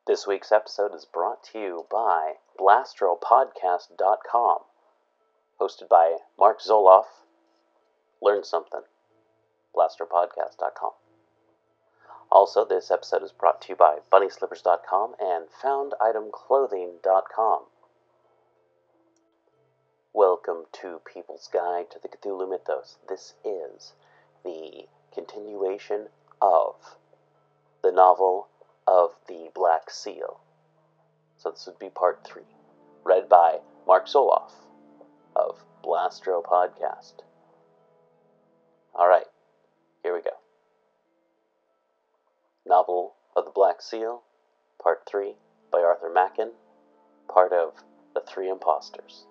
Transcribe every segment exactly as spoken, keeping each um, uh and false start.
This week's episode is brought to you by blastro podcast dot com, hosted by Mark Zoloff. Learn something. blastro podcast dot com. Also, this episode is brought to you by bunny slippers dot com and found item clothing dot com. Welcome to People's Guide to the Cthulhu Mythos. This is the continuation of the novel of the Black Seal. So this would be part three, read by Mark Zoloff of Blastro Podcast. Alright, here we go. Novel of the Black Seal, part three, by Arthur Machen, part of The Three Impostors.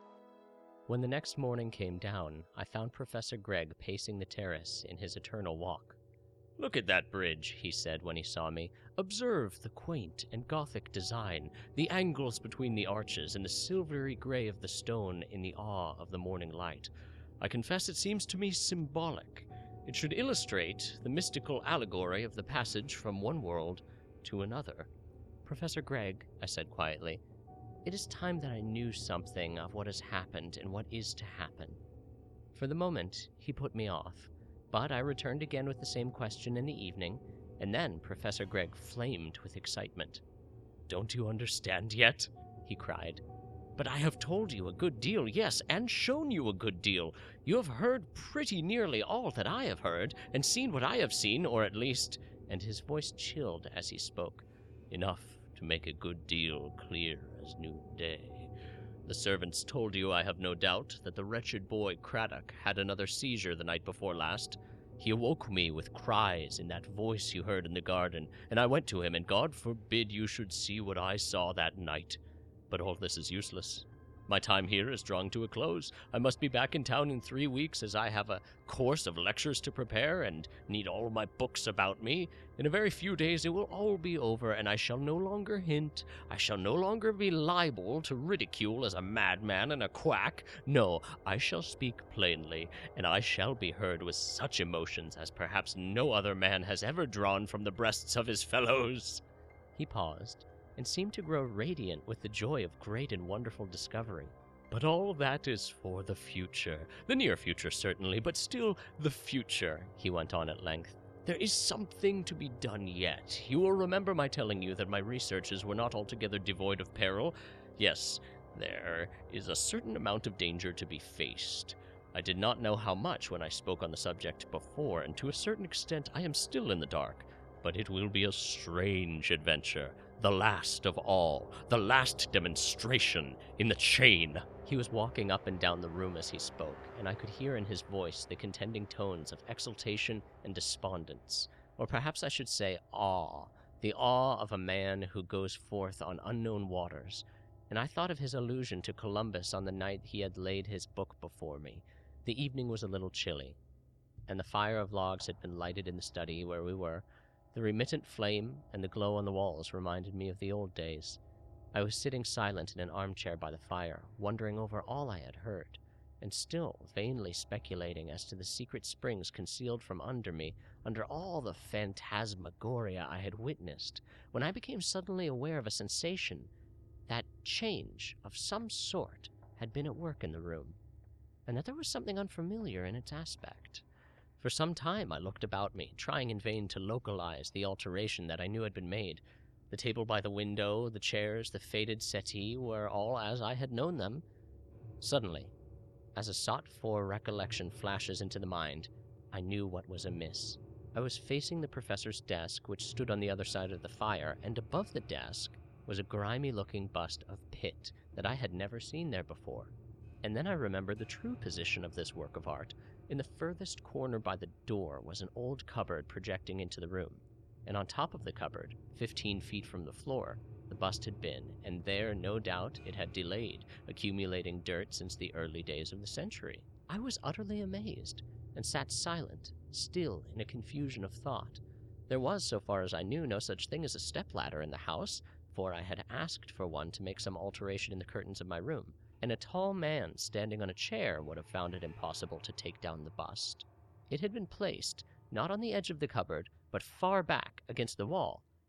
When the next morning came down, I found Professor Gregg pacing the terrace in his eternal walk. "Look at that bridge," he said when he saw me. "Observe the quaint and Gothic design, the angles between the arches, and the silvery gray of the stone in the awe of the morning light. I confess it seems to me symbolic. It should illustrate the mystical allegory of the passage from one world to another." "Professor Gregg," I said quietly, "it is time that I knew something of what has happened and what is to happen." For the moment, he put me off, but I returned again with the same question in the evening, and then Professor Gregg flamed with excitement. "Don't you understand yet?" he cried. "But I have told you a good deal, yes, and shown you a good deal. You have heard pretty nearly all that I have heard, and seen what I have seen, or at least," and his voice chilled as he spoke, "enough to make a good deal clear as noonday. The servants told you, I have no doubt, that the wretched boy Craddock had another seizure the night before last. He awoke me with cries in that voice you heard in the garden, and I went to him, and God forbid you should see what I saw that night. But all this is useless. My time here is drawing to a close. I must be back in town in three weeks, as I have a course of lectures to prepare, and need all my books about me. In a very few days it will all be over, and I shall no longer hint. I shall no longer be liable to ridicule as a madman and a quack. No, I shall speak plainly, and I shall be heard with such emotions as perhaps no other man has ever drawn from the breasts of his fellows." He paused, and seemed to grow radiant with the joy of great and wonderful discovery. "But all that is for the future. The near future, certainly, but still the future," he went on at length. "There is something to be done yet. You will remember my telling you that my researches were not altogether devoid of peril. Yes, there is a certain amount of danger to be faced. I did not know how much when I spoke on the subject before, and to a certain extent I am still in the dark. But it will be a strange adventure. The last of all. The last demonstration in the chain." He was walking up and down the room as he spoke, and I could hear in his voice the contending tones of exultation and despondence, or perhaps I should say awe, the awe of a man who goes forth on unknown waters, and I thought of his allusion to Columbus on the night he had laid his book before me. The evening was a little chilly, and the fire of logs had been lighted in the study where we were. The remittent flame and the glow on the walls reminded me of the old days. I was sitting silent in an armchair by the fire, wondering over all I had heard, and still vainly speculating as to the secret springs concealed from under me, under all the phantasmagoria I had witnessed, when I became suddenly aware of a sensation that change of some sort had been at work in the room, and that there was something unfamiliar in its aspect. For some time I looked about me, trying in vain to localize the alteration that I knew had been made. The table by the window, the chairs, the faded settee were all as I had known them. Suddenly, as a sought-for recollection flashes into the mind, I knew what was amiss. I was facing the professor's desk, which stood on the other side of the fire, and above the desk was a grimy-looking bust of Pitt that I had never seen there before. And then I remembered the true position of this work of art. In the furthest corner by the door was an old cupboard projecting into the room, and on top of the cupboard, fifteen feet from the floor, the bust had been, and there, no doubt, it had delayed, accumulating dirt since the early days of the century. I was utterly amazed, and sat silent, still in a confusion of thought. There was, so far as I knew, no such thing as a step-ladder in the house, for I had asked for one to make some alteration in the curtains of my room, and a tall man standing on a chair would have found it impossible to take down the bust. It had been placed, not on the edge of the cupboard, but far back against the wall,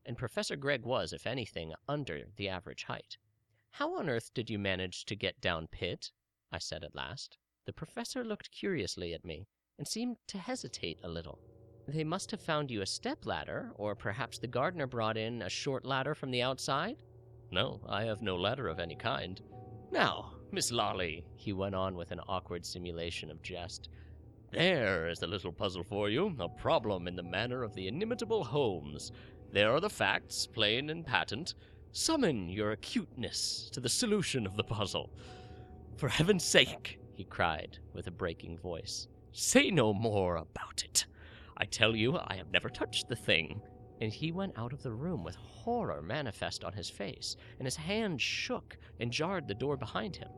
and Professor Gregg was, if anything, under the average height. "How on earth did you manage to get down Pitt?" I said at last. The professor looked curiously at me and seemed to hesitate a little. "They must have found you a step-ladder, or perhaps the gardener brought in a short ladder from the outside?" "No, I have no ladder of any kind. Now, Miss Lolly," he went on with an awkward simulation of jest, "there is a little puzzle for you, a problem in the manner of the inimitable Holmes. There are the facts, plain and patent. Summon your acuteness to the solution of the puzzle. For heaven's sake," he cried with a breaking voice, "say no more about it. I tell you I have never touched the thing." And he went out of the room with horror manifest on his face, and his hand shook and jarred the door behind him.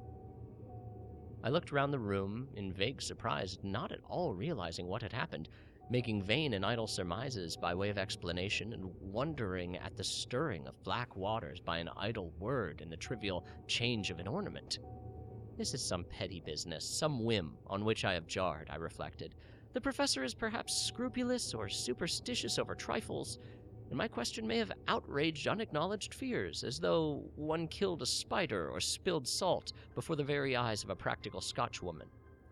I looked round the room in vague surprise, not at all realizing what had happened, making vain and idle surmises by way of explanation, and wondering at the stirring of black waters by an idle word and the trivial change of an ornament. This is some petty business, some whim on which I have jarred, I reflected. The professor is perhaps scrupulous or superstitious over trifles, and my question may have outraged unacknowledged fears, as though one killed a spider or spilled salt before the very eyes of a practical Scotchwoman.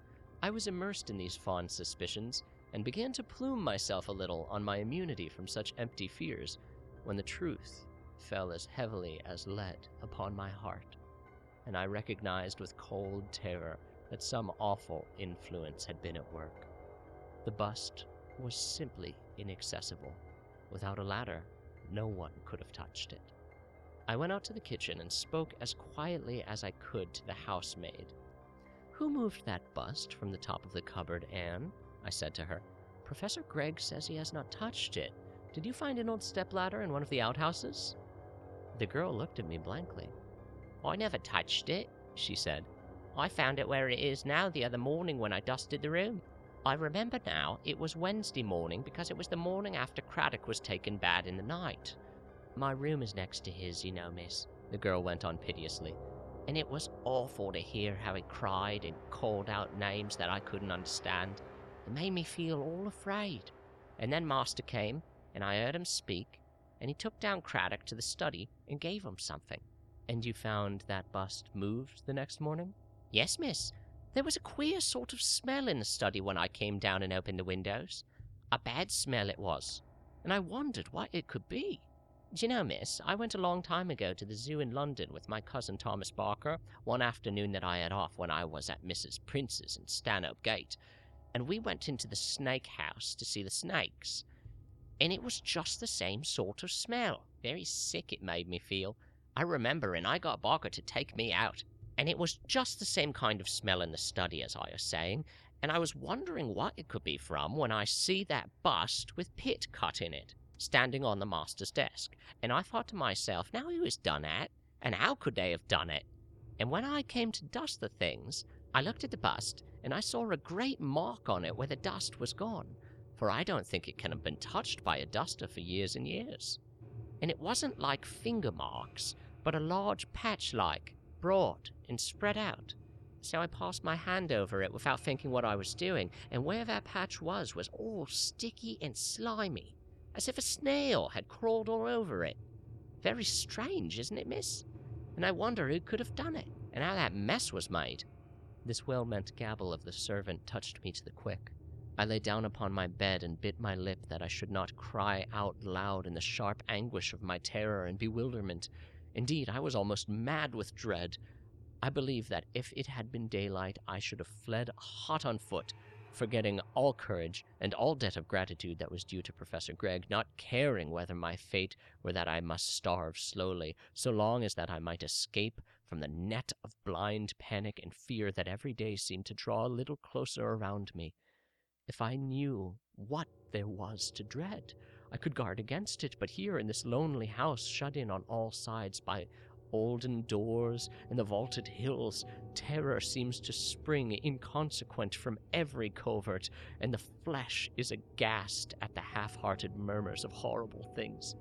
I was immersed in these fond suspicions, and began to plume myself a little on my immunity from such empty fears, when the truth fell as heavily as lead upon my heart, and I recognized with cold terror that some awful influence had been at work. The bust was simply inaccessible. Without a ladder, no one could have touched it. I went out to the kitchen and spoke as quietly as I could to the housemaid. "Who moved that bust from the top of the cupboard, Anne?" I said to her. "Professor Gregg says he has not touched it. Did you find an old stepladder in one of the outhouses?" The girl looked at me blankly. "I never touched it," she said. "I found it where it is now the other morning when I dusted the room. I remember now, it was Wednesday morning because it was the morning after Craddock was taken bad in the night. My room is next to his, you know, miss," the girl went on piteously, "and it was awful to hear how he cried and called out names that I couldn't understand. It made me feel all afraid. And then master came, and I heard him speak, and he took down Craddock to the study and gave him something." "And you found that bust moved the next morning?" "Yes, miss. There was a queer sort of smell in the study when I came down and opened the windows. A bad smell it was, and I wondered what it could be. Do you know, miss, I went a long time ago to the zoo in London with my cousin Thomas Barker, one afternoon that I had off when I was at Missus Prince's in Stanhope Gate, and we went into the snake house to see the snakes. And it was just the same sort of smell. Very sick it made me feel. I remember, and I got Barker to take me out. And it was just the same kind of smell in the study, as I was saying, and I was wondering what it could be from when I see that bust with Pitt cut in it, standing on the master's desk. And I thought to myself, now who has done that, and how could they have done it? And when I came to dust the things, I looked at the bust, and I saw a great mark on it where the dust was gone, for I don't think it can have been touched by a duster for years and years. And it wasn't like finger marks, but a large patch-like, broad and spread out. So I passed my hand over it without thinking what I was doing, and where that patch was was all sticky and slimy, as if a snail had crawled all over it. Very strange, isn't it, miss? And I wonder who could have done it, and how that mess was made." This well-meant gabble of the servant touched me to the quick. I lay down upon my bed and bit my lip that I should not cry out loud in the sharp anguish of my terror and bewilderment. Indeed, I was almost mad with dread. I believe that if it had been daylight, I should have fled hot on foot, forgetting all courage and all debt of gratitude that was due to Professor Gregg, not caring whether my fate were that I must starve slowly, so long as that I might escape from the net of blind panic and fear that every day seemed to draw a little closer around me. If I knew what there was to dread, I could guard against it, but here in this lonely house, shut in on all sides by olden doors and the vaulted hills, terror seems to spring inconsequent from every covert, and the flesh is aghast at the half-hearted murmurs of horrible things.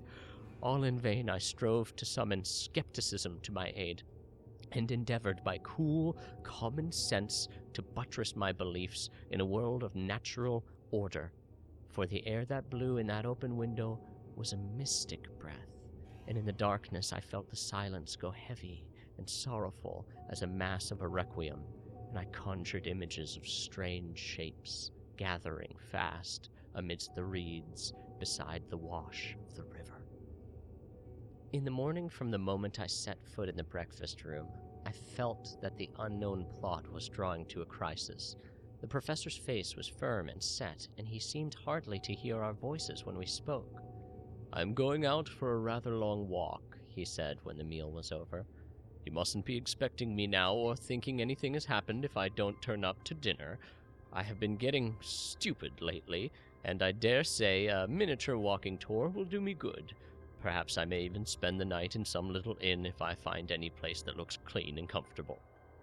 All in vain I strove to summon skepticism to my aid, and endeavored by cool common sense to buttress my beliefs in a world of natural order, for the air that blew in that open window was a mystic breath, and in the darkness I felt the silence go heavy and sorrowful as a mass of a requiem, and I conjured images of strange shapes gathering fast amidst the reeds beside the wash of the river. In the morning, from the moment I set foot in the breakfast room, I felt that the unknown plot was drawing to a crisis. The professor's face was firm and set, and he seemed hardly to hear our voices when we spoke. "I'm going out for a rather long walk," he said when the meal was over. "You mustn't be expecting me now or thinking anything has happened if I don't turn up to dinner. I have been getting stupid lately, and I dare say a miniature walking tour will do me good. Perhaps I may even spend the night in some little inn if I find any place that looks clean and comfortable."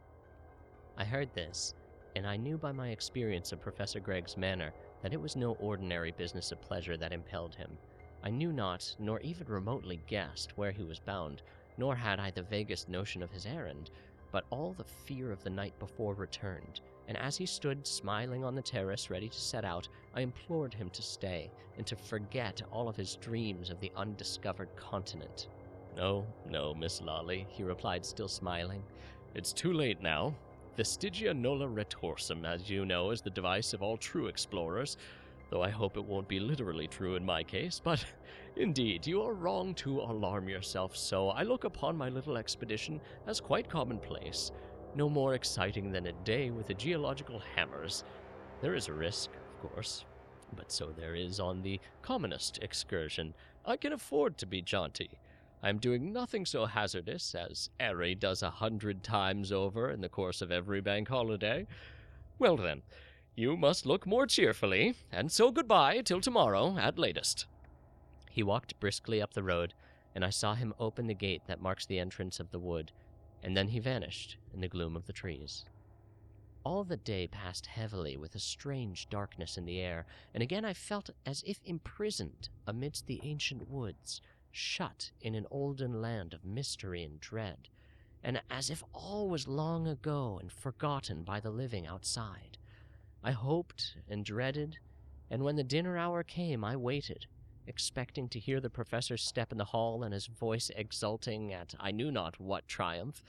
I heard this, and I knew by my experience of Professor Gregg's manner that it was no ordinary business of pleasure that impelled him. I knew not, nor even remotely guessed, where he was bound, nor had I the vaguest notion of his errand, but all the fear of the night before returned, and as he stood smiling on the terrace ready to set out, I implored him to stay, and to forget all of his dreams of the undiscovered continent. "No, no, Miss Lawley," he replied, still smiling. "It's too late now. Vestigia nulla retorsum, as you know, is the device of all true explorers, though I hope it won't be literally true in my case, but indeed, you are wrong to alarm yourself so. I look upon my little expedition as quite commonplace, no more exciting than a day with the geological hammers. There is a risk, of course, but so there is on the commonest excursion. I can afford to be jaunty. I am doing nothing so hazardous as Airy does a hundred times over in the course of every bank holiday. Well then, you must look more cheerfully, and so goodbye till tomorrow at latest." He walked briskly up the road, and I saw him open the gate that marks the entrance of the wood, and then he vanished in the gloom of the trees. All the day passed heavily with a strange darkness in the air, and again I felt as if imprisoned amidst the ancient woods, shut in an olden land of mystery and dread, and as if all was long ago and forgotten by the living outside. I hoped and dreaded, and when the dinner hour came, I waited, expecting to hear the professor's step in the hall and his voice exulting at I knew not what triumph.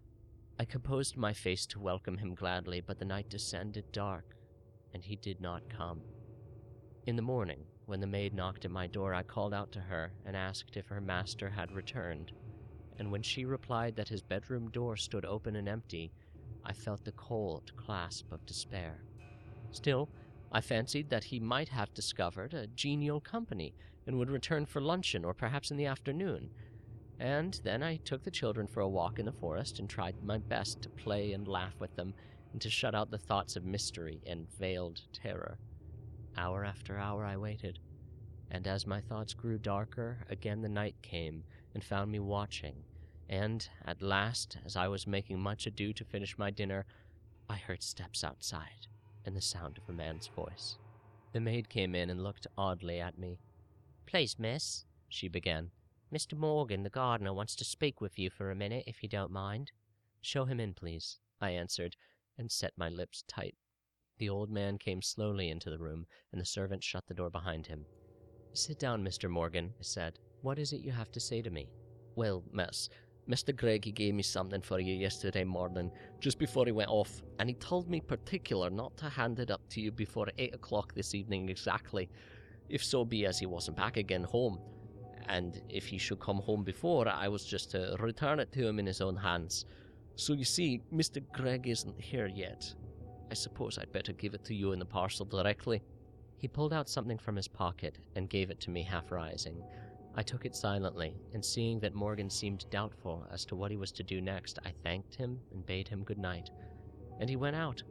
I composed my face to welcome him gladly, but the night descended dark, and he did not come. In the morning, when the maid knocked at my door, I called out to her and asked if her master had returned, and when she replied that his bedroom door stood open and empty, I felt the cold clasp of despair. Still, I fancied that he might have discovered a genial company and would return for luncheon or perhaps in the afternoon, and then I took the children for a walk in the forest and tried my best to play and laugh with them and to shut out the thoughts of mystery and veiled terror. Hour after hour I waited, and as my thoughts grew darker, again the night came and found me watching, and at last, as I was making much ado to finish my dinner, I heard steps outside and the sound of a man's voice. The maid came in and looked oddly at me. "Please, miss," she began, "Mister Morgan, the gardener, wants to speak with you for a minute, if you don't mind." "Show him in, please," I answered, and set my lips tight. The old man came slowly into the room, and the servant shut the door behind him. "Sit down, Mister Morgan," I said. "What is it you have to say to me?" "Well, miss, Mister Gregg, he gave me something for you yesterday morning, just before he went off, and he told me particular not to hand it up to you before eight o'clock this evening exactly, if so be as he wasn't back again home, and if he should come home before, I was just to return it to him in his own hands. So you see, Mister Gregg isn't here yet. I suppose I'd better give it to you in the parcel directly." He pulled out something from his pocket and gave it to me half rising. I took it silently, and seeing that Morgan seemed doubtful as to what he was to do next, I thanked him and bade him good night, and he went out.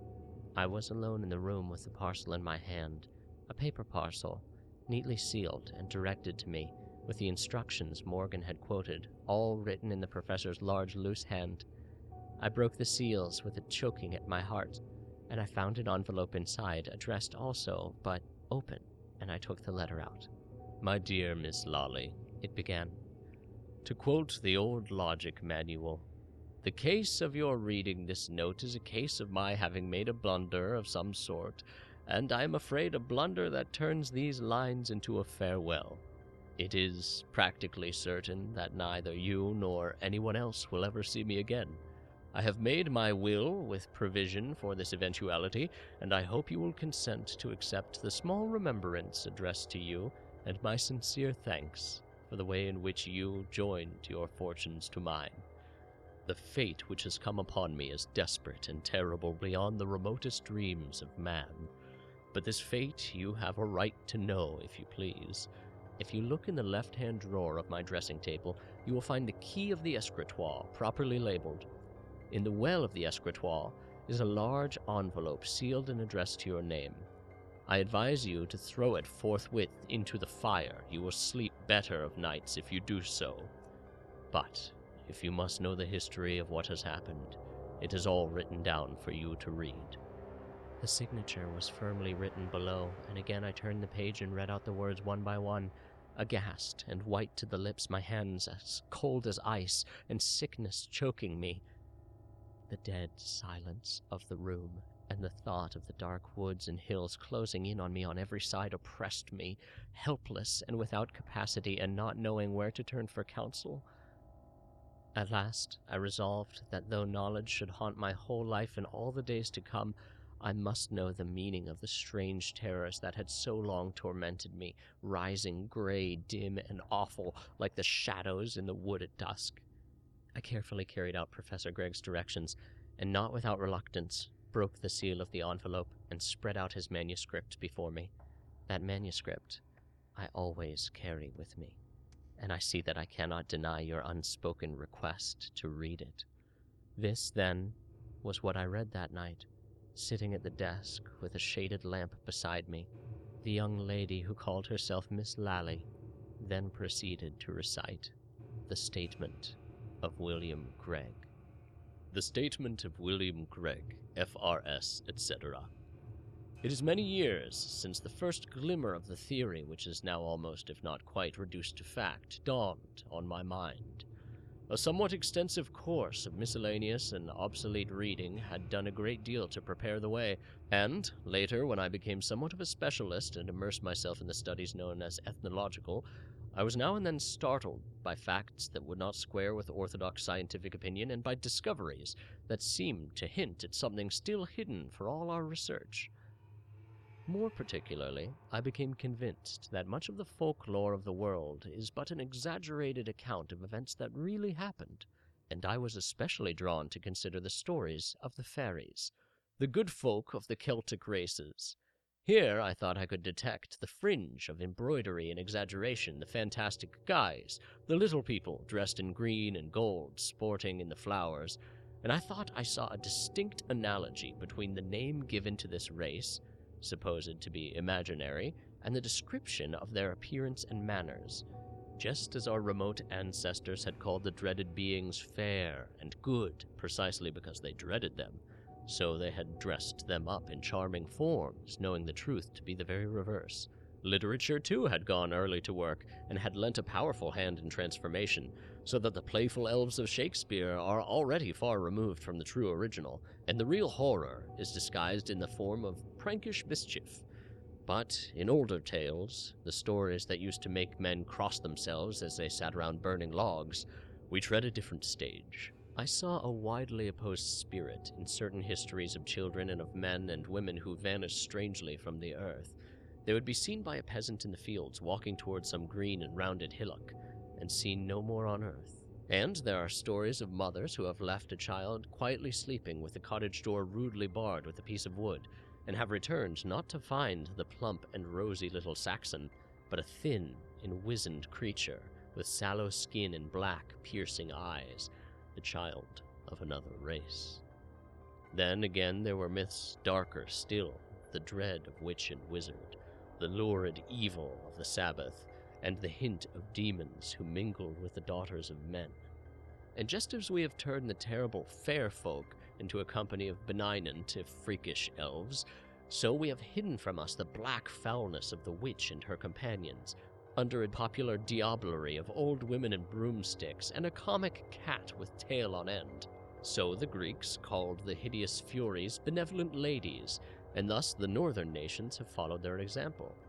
I was alone in the room with the parcel in my hand, a paper parcel, neatly sealed and directed to me, with the instructions Morgan had quoted, all written in the professor's large, loose hand. I broke the seals with a choking at my heart, and I found an envelope inside, addressed also, but open, and I took the letter out. "My dear Miss Lawley," it began, "to quote the old logic manual, the case of your reading this note is a case of my having made a blunder of some sort, and I am afraid a blunder that turns these lines into a farewell. It is practically certain that neither you nor anyone else will ever see me again. I have made my will with provision for this eventuality, and I hope you will consent to accept the small remembrance addressed to you, and my sincere thanks for the way in which you joined your fortunes to mine. The fate which has come upon me is desperate and terrible beyond the remotest dreams of man. But this fate you have a right to know, if you please. If you look in the left-hand drawer of my dressing table, you will find the key of the escritoire, properly labeled. In the well of the escritoire is a large envelope sealed and addressed to your name. I advise you to throw it forthwith into the fire. You will sleep better of nights if you do so. But if you must know the history of what has happened, it is all written down for you to read." The signature was firmly written below, and again I turned the page and read out the words one by one. Aghast and white to the lips, my hands as cold as ice, and sickness choking me. The dead silence of the room, and the thought of the dark woods and hills closing in on me on every side oppressed me, helpless and without capacity, and not knowing where to turn for counsel. At last I resolved that though knowledge should haunt my whole life and all the days to come, I must know the meaning of the strange terrors that had so long tormented me, rising gray, dim, and awful, like the shadows in the wood at dusk. I carefully carried out Professor Gregg's directions, and not without reluctance, broke the seal of the envelope and spread out his manuscript before me. That manuscript I always carry with me, and I see that I cannot deny your unspoken request to read it. This, then, was what I read that night, sitting at the desk with a shaded lamp beside me. The young lady who called herself Miss Lally then proceeded to recite the statement of William Gregg. The statement of William Gregg, F R S, et cetera. It is many years since the first glimmer of the theory, which is now almost, if not quite, reduced to fact, dawned on my mind. A somewhat extensive course of miscellaneous and obsolete reading had done a great deal to prepare the way, and, later, when I became somewhat of a specialist and immersed myself in the studies known as ethnological, I was now and then startled by facts that would not square with orthodox scientific opinion and by discoveries that seemed to hint at something still hidden for all our research. More particularly, I became convinced that much of the folklore of the world is but an exaggerated account of events that really happened, and I was especially drawn to consider the stories of the fairies, the good folk of the Celtic races. Here I thought I could detect the fringe of embroidery and exaggeration, the fantastic guise, the little people dressed in green and gold, sporting in the flowers, and I thought I saw a distinct analogy between the name given to this race, supposed to be imaginary, and the description of their appearance and manners, just as our remote ancestors had called the dreaded beings fair and good precisely because they dreaded them. So they had dressed them up in charming forms, knowing the truth to be the very reverse. Literature, too, had gone early to work, and had lent a powerful hand in transformation, so that the playful elves of Shakespeare are already far removed from the true original, and the real horror is disguised in the form of prankish mischief. But in older tales, the stories that used to make men cross themselves as they sat around burning logs, we tread a different stage. I saw a widely opposed spirit in certain histories of children and of men and women who vanished strangely from the earth. They would be seen by a peasant in the fields walking towards some green and rounded hillock, and seen no more on earth. And there are stories of mothers who have left a child quietly sleeping with the cottage door rudely barred with a piece of wood, and have returned not to find the plump and rosy little Saxon, but a thin and wizened creature with sallow skin and black, piercing eyes, the child of another race. Then again there were myths darker still, the dread of witch and wizard, the lurid evil of the Sabbath, and the hint of demons who mingled with the daughters of men. And just as we have turned the terrible fair folk into a company of benignant, if freakish, elves, so we have hidden from us the black foulness of the witch and her companions, under a popular diablerie of old women and broomsticks, and a comic cat with tail on end. So the Greeks called the hideous Furies benevolent ladies, and thus the northern nations have followed their example.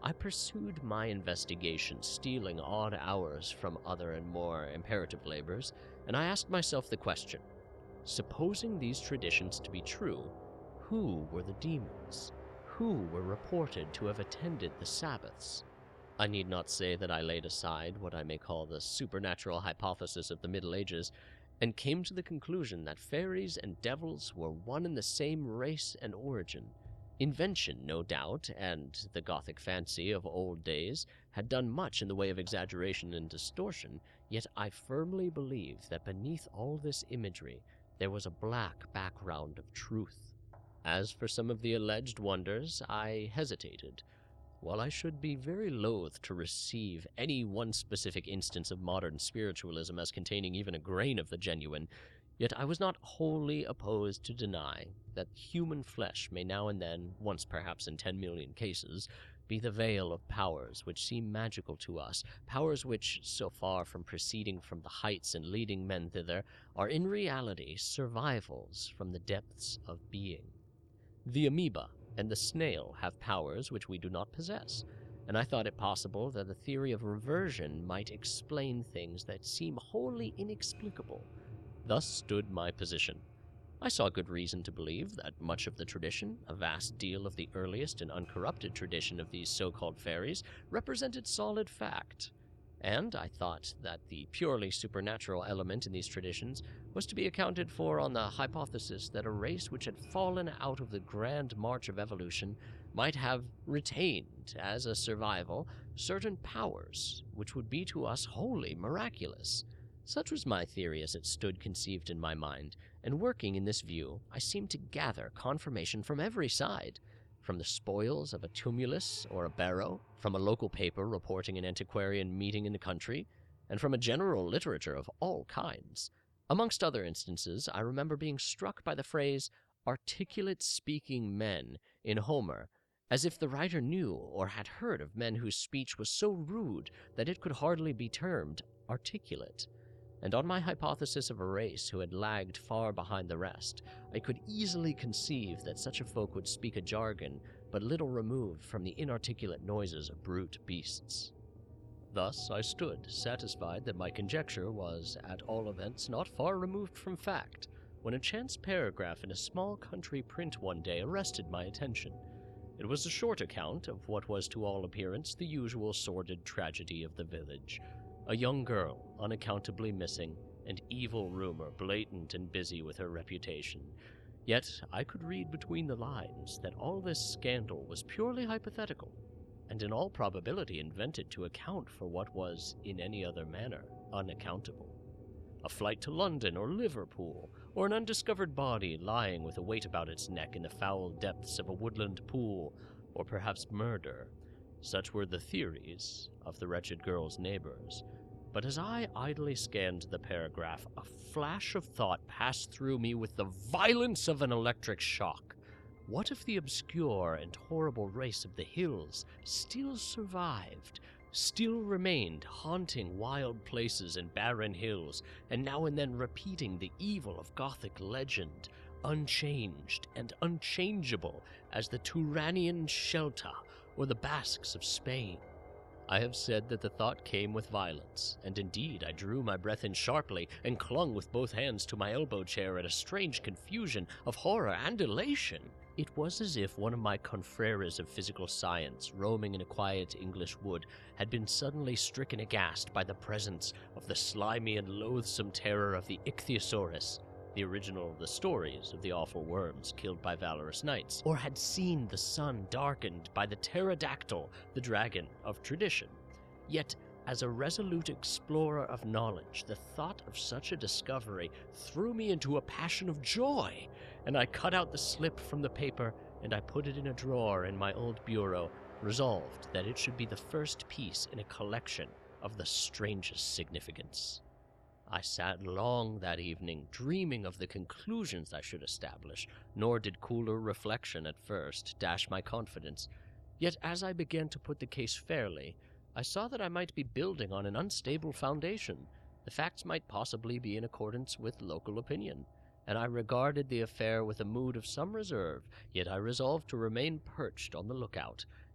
I pursued my investigation, stealing odd hours from other and more imperative labors, and I asked myself the question, supposing these traditions to be true, who were the demons? Who were reported to have attended the Sabbaths? I need not say that I laid aside what I may call the supernatural hypothesis of the Middle Ages, and came to the conclusion that fairies and devils were one and the same race and origin. Invention, no doubt, and the Gothic fancy of old days had done much in the way of exaggeration and distortion, yet I firmly believe that beneath all this imagery there was a black background of truth. As for some of the alleged wonders, I hesitated. While I should be very loath to receive any one specific instance of modern spiritualism as containing even a grain of the genuine, yet I was not wholly opposed to deny that human flesh may now and then, once perhaps in ten million cases, be the veil of powers which seem magical to us, powers which, so far from proceeding from the heights and leading men thither, are in reality survivals from the depths of being. The amoeba and the snail have powers which we do not possess, and I thought it possible that the theory of reversion might explain things that seem wholly inexplicable. Thus stood my position. I saw good reason to believe that much of the tradition, a vast deal of the earliest and uncorrupted tradition of these so-called fairies, represented solid fact, and I thought that the purely supernatural element in these traditions was to be accounted for on the hypothesis that a race which had fallen out of the grand march of evolution might have retained, as a survival, certain powers which would be to us wholly miraculous. Such was my theory as it stood conceived in my mind, and working in this view, I seemed to gather confirmation from every side, from the spoils of a tumulus or a barrow, from a local paper reporting an antiquarian meeting in the country, and from a general literature of all kinds. Amongst other instances, I remember being struck by the phrase, articulate-speaking men, in Homer, as if the writer knew or had heard of men whose speech was so rude that it could hardly be termed articulate. And on my hypothesis of a race who had lagged far behind the rest, I could easily conceive that such a folk would speak a jargon but little removed from the inarticulate noises of brute beasts. Thus I stood, satisfied that my conjecture was, at all events, not far removed from fact, when a chance paragraph in a small country print one day arrested my attention. It was a short account of what was to all appearance the usual sordid tragedy of the village. A young girl, unaccountably missing, and evil rumor blatant and busy with her reputation. Yet I could read between the lines that all this scandal was purely hypothetical, and in all probability invented to account for what was, in any other manner, unaccountable. A flight to London or Liverpool, or an undiscovered body lying with a weight about its neck in the foul depths of a woodland pool, or perhaps murder. Such were the theories of the wretched girl's neighbors. But as I idly scanned the paragraph, a flash of thought passed through me with the violence of an electric shock. What if the obscure and horrible race of the hills still survived, still remained haunting wild places and barren hills, and now and then repeating the evil of Gothic legend, unchanged and unchangeable as the Turanian Celta or the Basques of Spain? I have said that the thought came with violence, and indeed I drew my breath in sharply and clung with both hands to my elbow chair at a strange confusion of horror and elation. It was as if one of my confreres of physical science, roaming in a quiet English wood, had been suddenly stricken aghast by the presence of the slimy and loathsome terror of the Ichthyosaurus, the original of the stories of the awful worms killed by valorous knights, or had seen the sun darkened by the pterodactyl, the dragon of tradition. Yet, as a resolute explorer of knowledge, the thought of such a discovery threw me into a passion of joy, and I cut out the slip from the paper and I put it in a drawer in my old bureau, resolved that it should be the first piece in a collection of the strangest significance. I sat long that evening, dreaming of the conclusions I should establish, nor did cooler reflection at first dash my confidence. Yet as I began to put the case fairly, I saw that I might be building on an unstable foundation. The facts might possibly be in accordance with local opinion, and I regarded the affair with a mood of some reserve, yet I resolved to remain perched on the lookout,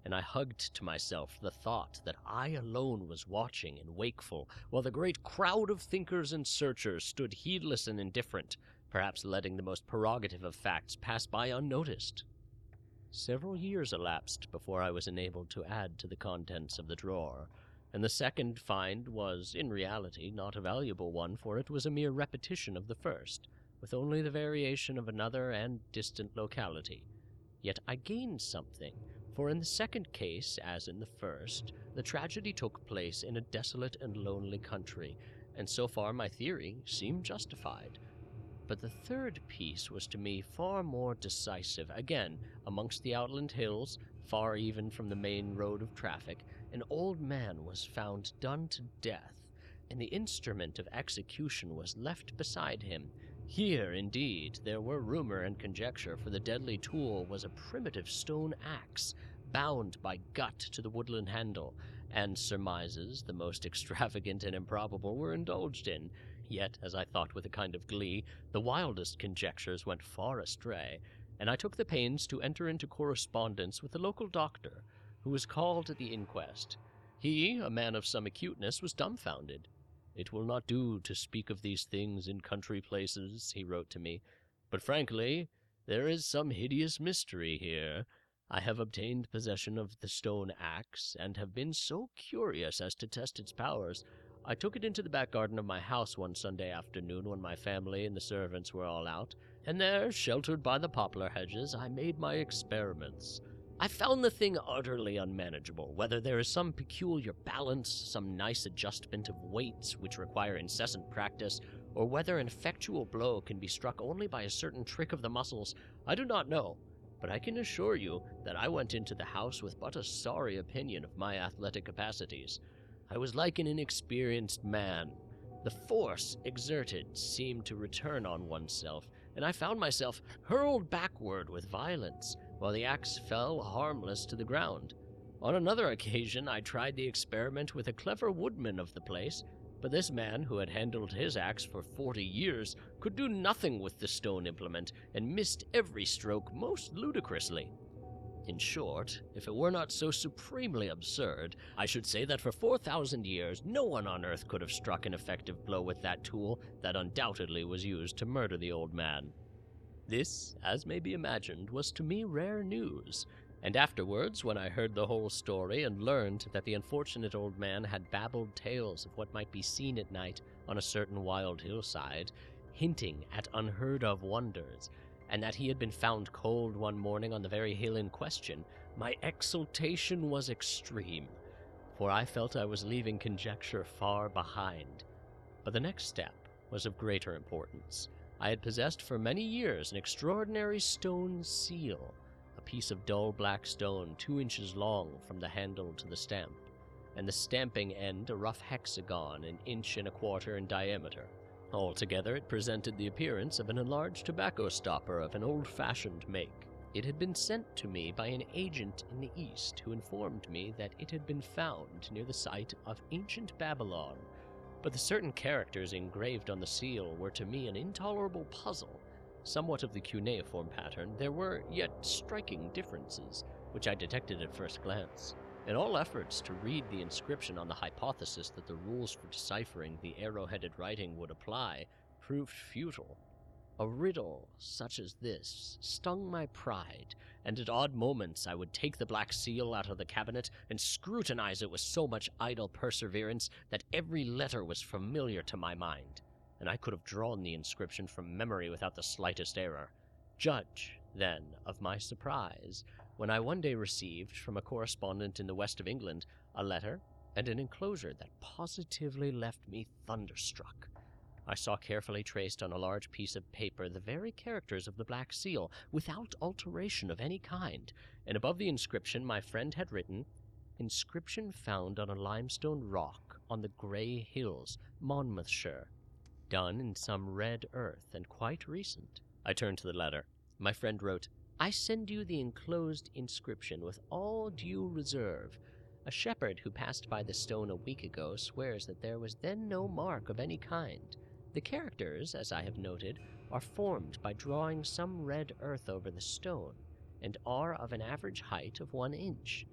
and I hugged to myself the thought that I alone was watching and wakeful, while the great crowd of thinkers and searchers stood heedless and indifferent, perhaps letting the most prerogative of facts pass by unnoticed. Several years elapsed before I was enabled to add to the contents of the drawer, and the second find was, in reality, not a valuable one, for it was a mere repetition of the first, with only the variation of another and distant locality. Yet I gained something, for in the second case, as in the first, the tragedy took place in a desolate and lonely country, and so far my theory seemed justified. But the third piece was to me far more decisive. Again, amongst the outland hills, far even from the main road of traffic, an old man was found done to death, and the instrument of execution was left beside him. Here, indeed, there were rumor and conjecture, for the deadly tool was a primitive stone axe, bound by gut to the woodland handle, and surmises, the most extravagant and improbable, were indulged in. Yet, as I thought with a kind of glee, the wildest conjectures went far astray, and I took the pains to enter into correspondence with the local doctor, who was called at the inquest. He, a man of some acuteness, was dumbfounded. "It will not do to speak of these things in country places," he wrote to me, "but frankly, there is some hideous mystery here. I have obtained possession of the stone axe, and have been so curious as to test its powers. I took it into the back garden of my house one Sunday afternoon when my family and the servants were all out, and there, sheltered by the poplar hedges, I made my experiments. I found the thing utterly unmanageable. Whether there is some peculiar balance, some nice adjustment of weights which require incessant practice, or whether an effectual blow can be struck only by a certain trick of the muscles, I do not know, but I can assure you that I went into the house with but a sorry opinion of my athletic capacities. I was like an inexperienced man. The force exerted seemed to return on oneself, and I found myself hurled backward with violence, while the axe fell harmless to the ground. On another occasion I tried the experiment with a clever woodman of the place, but this man, who had handled his axe for forty years, could do nothing with the stone implement, and missed every stroke most ludicrously. In short, if it were not so supremely absurd, I should say that for four thousand years no one on earth could have struck an effective blow with that tool that undoubtedly was used to murder the old man. This, as may be imagined, was to me rare news, and afterwards, when I heard the whole story and learned that the unfortunate old man had babbled tales of what might be seen at night on a certain wild hillside, hinting at unheard-of wonders, and that he had been found cold one morning on the very hill in question, my exultation was extreme, for I felt I was leaving conjecture far behind. But the next step was of greater importance. I had possessed for many years an extraordinary stone seal, a piece of dull black stone two inches long from the handle to the stamp, and the stamping end a rough hexagon an inch and a quarter in diameter. Altogether, it presented the appearance of an enlarged tobacco stopper of an old-fashioned make. It had been sent to me by an agent in the East, who informed me that it had been found near the site of ancient Babylon, but the certain characters engraved on the seal were to me an intolerable puzzle. Somewhat of the cuneiform pattern, there were yet striking differences, which I detected at first glance. In all efforts to read the inscription on the hypothesis that the rules for deciphering the arrow-headed writing would apply proved futile. A riddle such as this stung my pride, and at odd moments I would take the black seal out of the cabinet and scrutinize it with so much idle perseverance that every letter was familiar to my mind, and I could have drawn the inscription from memory without the slightest error. Judge, then, of my surprise when I one day received from a correspondent in the west of England a letter and an enclosure that positively left me thunderstruck. I saw carefully traced on a large piece of paper the very characters of the Black Seal, without alteration of any kind, and above the inscription my friend had written, "Inscription found on a limestone rock on the Grey Hills, Monmouthshire, done in some red earth and quite recent." I turned to the letter. My friend wrote, "I send you the enclosed inscription with all due reserve. A shepherd who passed by the stone a week ago swears that there was then no mark of any kind. The characters, as I have noted, are formed by drawing some red earth over the stone, and are of an average height of one inch.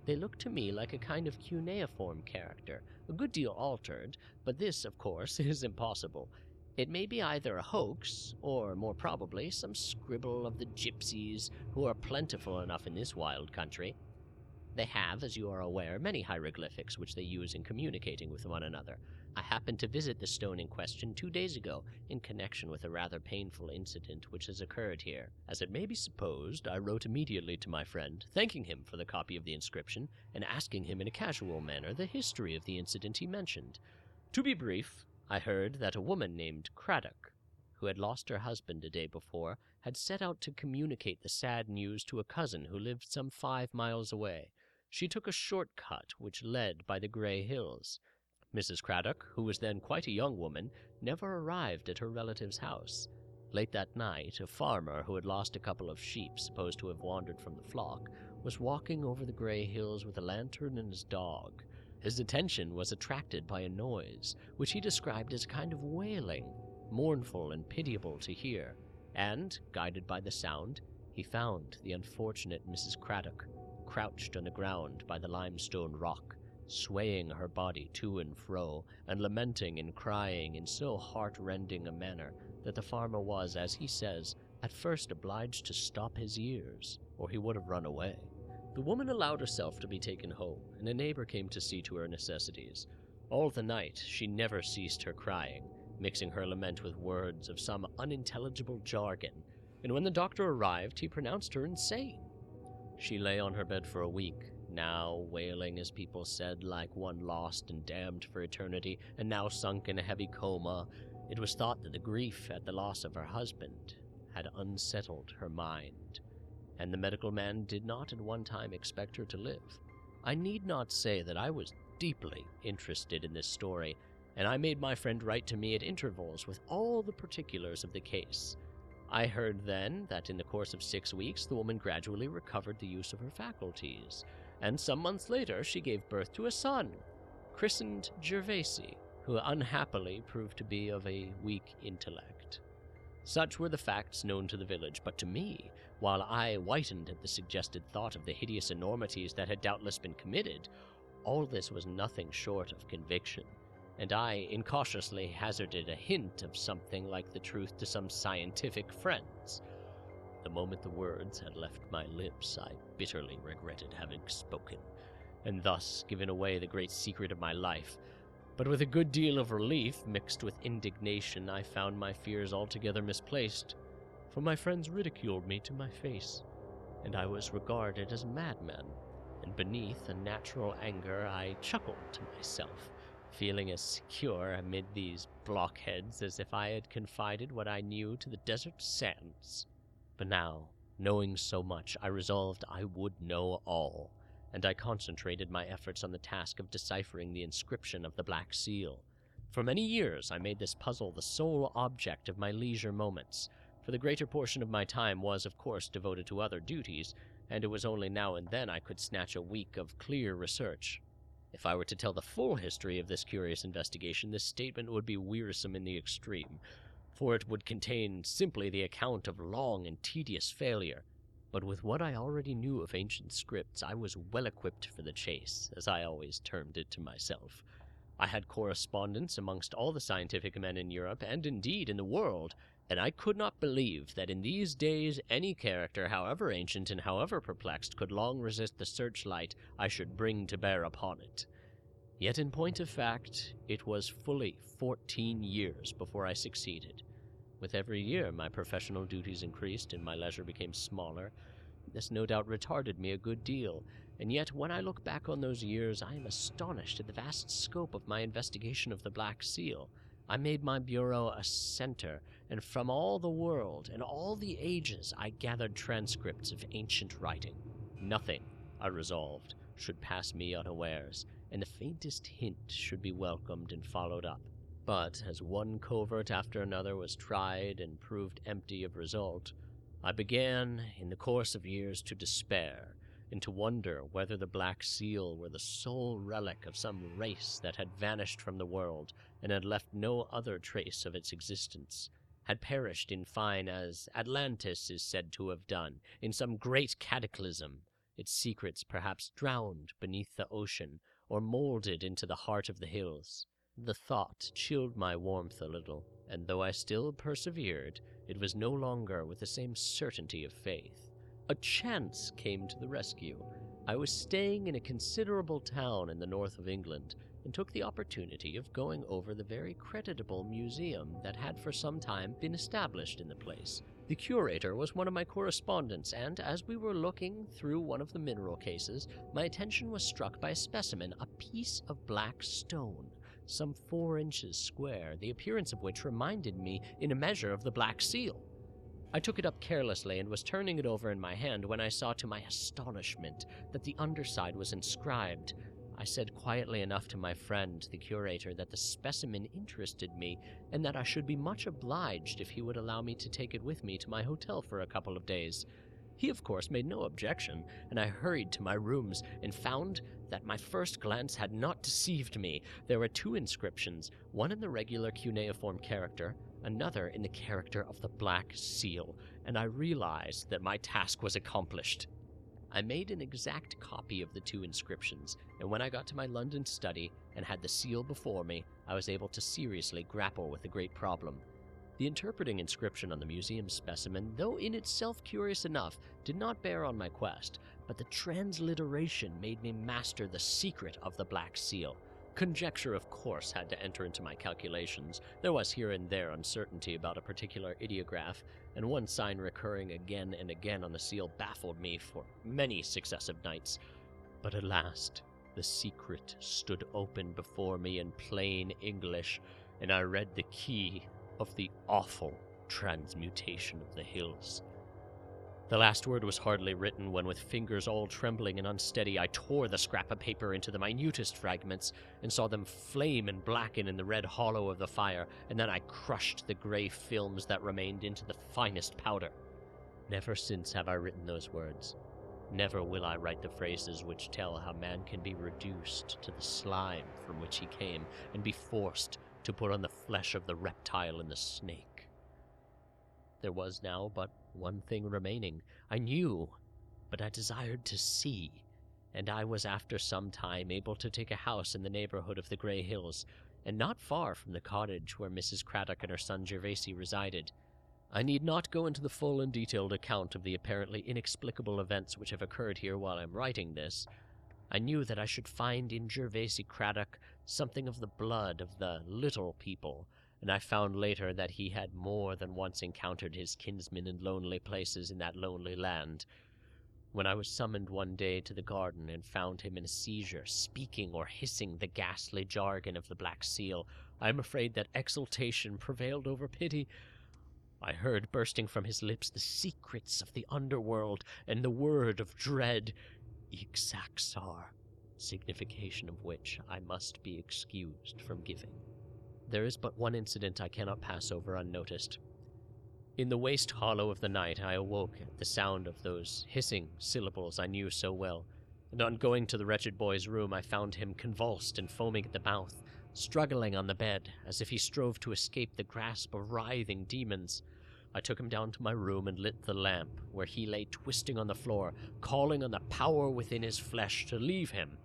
They look to me like a kind of cuneiform character, a good deal altered, but this, of course, is impossible. It may be either a hoax, or, more probably, some scribble of the gypsies, who are plentiful enough in this wild country. They have, as you are aware, many hieroglyphics which they use in communicating with one another. I happened to visit the stone in question two days ago, in connection with a rather painful incident which has occurred here. As it may be supposed, I wrote immediately to my friend, thanking him for the copy of the inscription, and asking him in a casual manner the history of the incident he mentioned. To be brief, I heard that a woman named Craddock, who had lost her husband a day before, had set out to communicate the sad news to a cousin who lived some five miles away. She took a short-cut which led by the Grey Hills. Missus Craddock, who was then quite a young woman, never arrived at her relative's house. Late that night, a farmer who had lost a couple of sheep, supposed to have wandered from the flock, was walking over the Grey Hills with a lantern and his dog. His attention was attracted by a noise, which he described as a kind of wailing, mournful and pitiable to hear, and, guided by the sound, he found the unfortunate Missus Craddock crouched on the ground by the limestone rock, swaying her body to and fro, and lamenting and crying in so heart-rending a manner that the farmer was, as he says, at first obliged to stop his ears, or he would have run away. The woman allowed herself to be taken home, and a neighbor came to see to her necessities. All the night she never ceased her crying, mixing her lament with words of some unintelligible jargon, and when the doctor arrived he pronounced her insane. She lay on her bed for a week, now wailing, as people said, like one lost and damned for eternity, and now sunk in a heavy coma. It was thought that the grief at the loss of her husband had unsettled her mind, and the medical man did not at one time expect her to live. I need not say that I was deeply interested in this story, and I made my friend write to me at intervals with all the particulars of the case. I heard then that in the course of six weeks the woman gradually recovered the use of her faculties, and some months later she gave birth to a son, christened Gervasi, who unhappily proved to be of a weak intellect. Such were the facts known to the village, but to me, while I whitened at the suggested thought of the hideous enormities that had doubtless been committed, all this was nothing short of conviction, and I incautiously hazarded a hint of something like the truth to some scientific friends. The moment the words had left my lips, I bitterly regretted having spoken, and thus given away the great secret of my life. But with a good deal of relief, mixed with indignation, I found my fears altogether misplaced, for my friends ridiculed me to my face, and I was regarded as a madman, and beneath a natural anger I chuckled to myself, feeling as secure amid these blockheads as if I had confided what I knew to the desert sands. But now, knowing so much, I resolved I would know all, and I concentrated my efforts on the task of deciphering the inscription of the Black Seal. For many years I made this puzzle the sole object of my leisure moments, for the greater portion of my time was, of course, devoted to other duties, and it was only now and then I could snatch a week of clear research. If I were to tell the full history of this curious investigation, this statement would be wearisome in the extreme, for it would contain simply the account of long and tedious failure. But with what I already knew of ancient scripts, I was well equipped for the chase, as I always termed it to myself. I had correspondence amongst all the scientific men in Europe, and indeed in the world, and I could not believe that in these days any character, however ancient and however perplexed, could long resist the searchlight I should bring to bear upon it. Yet in point of fact, it was fully fourteen years before I succeeded. With every year my professional duties increased and my leisure became smaller. This no doubt retarded me a good deal, and yet when I look back on those years I am astonished at the vast scope of my investigation of the Black Seal. I made my bureau a center, and from all the world and all the ages I gathered transcripts of ancient writing. Nothing, I resolved, should pass me unawares, and the faintest hint should be welcomed and followed up. But as one covert after another was tried and proved empty of result, I began, in the course of years, to despair, and to wonder whether the Black Seal were the sole relic of some race that had vanished from the world and had left no other trace of its existence, had perished in fine as Atlantis is said to have done, in some great cataclysm, its secrets perhaps drowned beneath the ocean or molded into the heart of the hills. The thought chilled my warmth a little, and though I still persevered, it was no longer with the same certainty of faith. A chance came to the rescue. I was staying in a considerable town in the north of England, and took the opportunity of going over the very creditable museum that had for some time been established in the place. The curator was one of my correspondents, and as we were looking through one of the mineral cases, my attention was struck by a specimen, a piece of black stone, some four inches square, the appearance of which reminded me in a measure of the Black Seal. I took it up carelessly and was turning it over in my hand when I saw to my astonishment that the underside was inscribed. I said quietly enough to my friend, the curator, that the specimen interested me and that I should be much obliged if he would allow me to take it with me to my hotel for a couple of days. He, of course, made no objection, and I hurried to my rooms and found that my first glance had not deceived me. There were two inscriptions, one in the regular cuneiform character, another in the character of the Black Seal, and I realized that my task was accomplished. I made an exact copy of the two inscriptions, and when I got to my London study and had the seal before me, I was able to seriously grapple with the great problem. The interpreting inscription on the museum specimen, though in itself curious enough, did not bear on my quest, but the transliteration made me master the secret of the Black Seal. Conjecture, of course, had to enter into my calculations. There was here and there uncertainty about a particular ideograph, and one sign recurring again and again on the seal baffled me for many successive nights. But at last, the secret stood open before me in plain English, and I read the key of the awful transmutation of the hills. The last word was hardly written when, with fingers all trembling and unsteady, I tore the scrap of paper into the minutest fragments and saw them flame and blacken in the red hollow of the fire, and then I crushed the gray films that remained into the finest powder. Never since have I written those words. Never will I write the phrases which tell how man can be reduced to the slime from which he came and be forced to put on the flesh of the reptile and the snake. There was now but one thing remaining. I knew, but I desired to see, and I was after some time able to take a house in the neighborhood of the Grey Hills, and not far from the cottage where Missus Craddock and her son Gervase resided. I need not go into the full and detailed account of the apparently inexplicable events which have occurred here while I am writing this. I knew that I should find in Gervase Craddock something of the blood of the little people, and I found later that he had more than once encountered his kinsmen in lonely places in that lonely land. When I was summoned one day to the garden and found him in a seizure, speaking or hissing the ghastly jargon of the Black Seal, I am afraid that exultation prevailed over pity. I heard bursting from his lips the secrets of the underworld and the word of dread, Ixaxar, signification of which I must be excused from giving. There is but one incident I cannot pass over unnoticed. In the waste hollow of the night I awoke at the sound of those hissing syllables I knew so well, and on going to the wretched boy's room I found him convulsed and foaming at the mouth, struggling on the bed as if he strove to escape the grasp of writhing demons. I took him down to my room and lit the lamp, where he lay twisting on the floor, calling on the power within his flesh to leave him.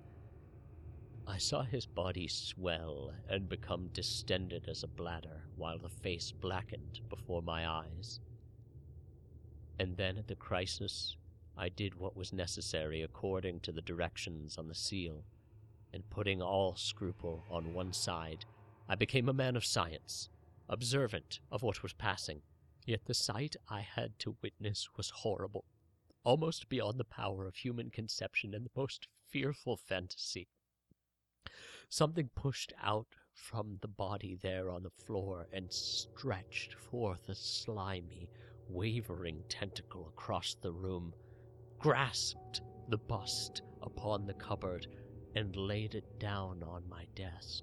I saw his body swell and become distended as a bladder, while the face blackened before my eyes. And then at the crisis, I did what was necessary according to the directions on the seal, and putting all scruple on one side, I became a man of science, observant of what was passing. Yet the sight I had to witness was horrible, almost beyond the power of human conception and the most fearful fantasy. Something pushed out from the body there on the floor and stretched forth a slimy, wavering tentacle across the room, grasped the bust upon the cupboard, and laid it down on my desk.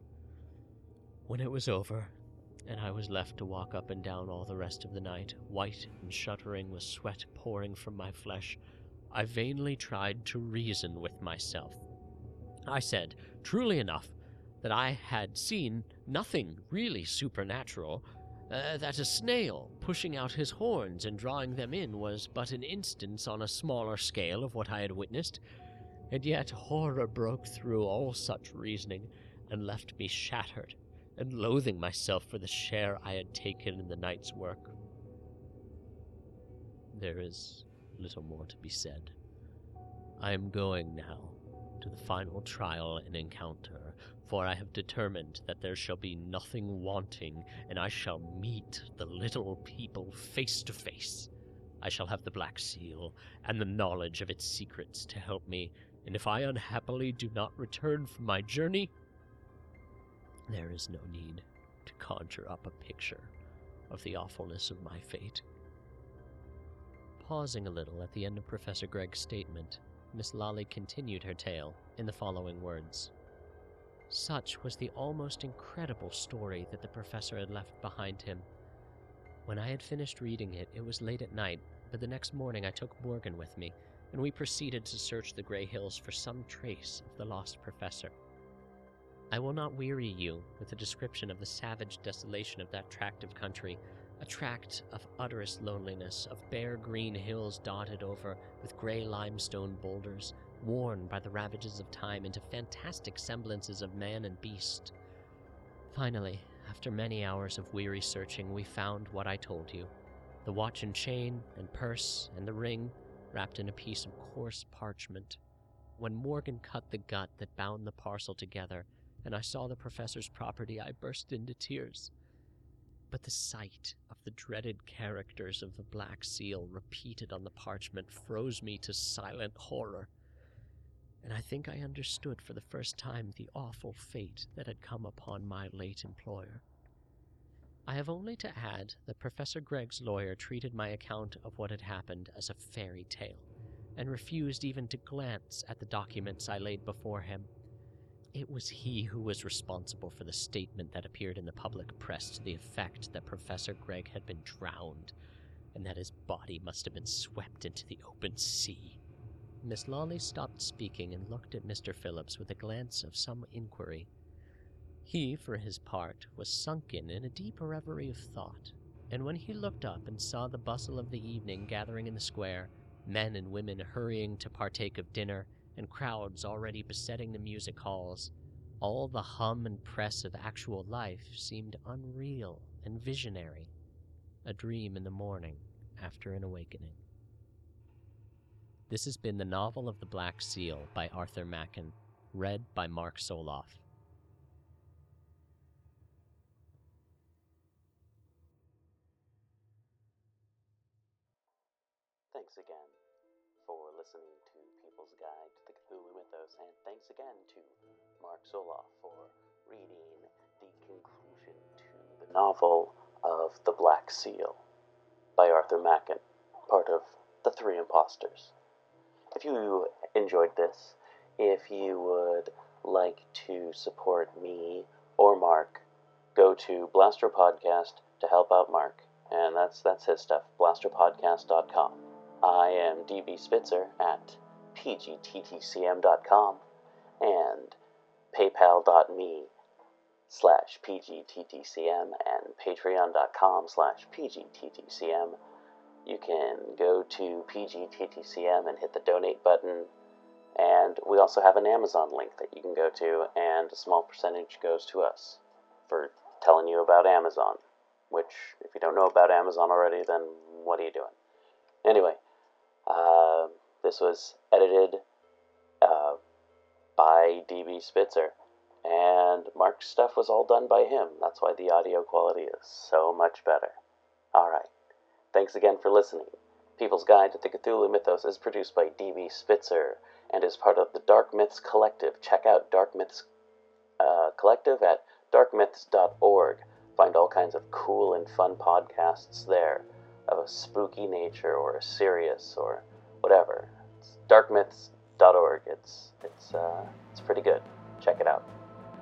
When it was over, and I was left to walk up and down all the rest of the night, white and shuddering with sweat pouring from my flesh, I vainly tried to reason with myself. I said, truly enough, that I had seen nothing really supernatural, uh, that a snail, pushing out his horns and drawing them in, was but an instance on a smaller scale of what I had witnessed, and yet horror broke through all such reasoning and left me shattered and loathing myself for the share I had taken in the night's work. There is little more to be said. I am going now to the final trial and encounter, for I have determined that there shall be nothing wanting, and I shall meet the little people face to face. I shall have the Black Seal and the knowledge of its secrets to help me, and if I unhappily do not return from my journey, there is no need to conjure up a picture of the awfulness of my fate. Pausing a little at the end of Professor Gregg's statement, Miss Lally continued her tale in the following words. Such was the almost incredible story that the professor had left behind him. When I had finished reading it, it was late at night, but the next morning I took Morgan with me, and we proceeded to search the Grey Hills for some trace of the lost professor. I will not weary you with a description of the savage desolation of that tract of country, a tract of utterest loneliness, of bare green hills dotted over with grey limestone boulders, worn by the ravages of time into fantastic semblances of man and beast. Finally, after many hours of weary searching, we found what I told you, the watch and chain and purse and the ring wrapped in a piece of coarse parchment. When Morgan cut the gut that bound the parcel together, and I saw the professor's property, I burst into tears. But the sight of the dreaded characters of the Black Seal repeated on the parchment froze me to silent horror, and I think I understood for the first time the awful fate that had come upon my late employer. I have only to add that Professor Gregg's lawyer treated my account of what had happened as a fairy tale, and refused even to glance at the documents I laid before him. It was he who was responsible for the statement that appeared in the public press to the effect that Professor Gregg had been drowned, and that his body must have been swept into the open sea. Miss Lally stopped speaking and looked at Mister Phillips with a glance of some inquiry. He, for his part, was sunken in a deep reverie of thought, and when he looked up and saw the bustle of the evening gathering in the square, men and women hurrying to partake of dinner, and crowds already besetting the music halls, all the hum and press of actual life seemed unreal and visionary, a dream in the morning after an awakening. This has been The Novel of the Black Seal by Arthur Machen, read by Mark Soloff. Thanks again for listening to People's Guide to the Cthulhu Mythos, and thanks again to Mark Soloff for reading the conclusion to the novel of The Black Seal by Arthur Machen, part of The Three Impostors. If you enjoyed this, if you would like to support me or Mark, go to Blaster Podcast to help out Mark, and that's that's his stuff, blaster podcast dot com. I am D B Spitzer at p g t t c m dot com and paypal dot me slash p g t t c m and patreon dot com slash p g t t c m. You can go to P G T T C M and hit the donate button, and we also have an Amazon link that you can go to, and a small percentage goes to us for telling you about Amazon, which, if you don't know about Amazon already, then what are you doing? Anyway, uh, this was edited uh, by D B Spitzer, and Mark's stuff was all done by him. That's why the audio quality is so much better. Alright. Thanks again for listening. People's Guide to the Cthulhu Mythos is produced by D B Spitzer and is part of the Dark Myths Collective. Check out Dark Myths uh, Collective at dark myths dot org. Find all kinds of cool and fun podcasts there of a spooky nature or a serious or whatever. It's dark myths dot org. It's it's uh, it's pretty good. Check it out.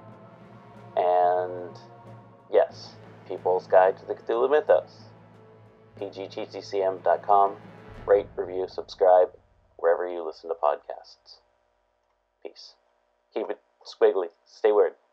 And yes, People's Guide to the Cthulhu Mythos. p g t t c m dot com. Rate, review, subscribe, wherever you listen to podcasts. Peace. Keep it squiggly. Stay weird.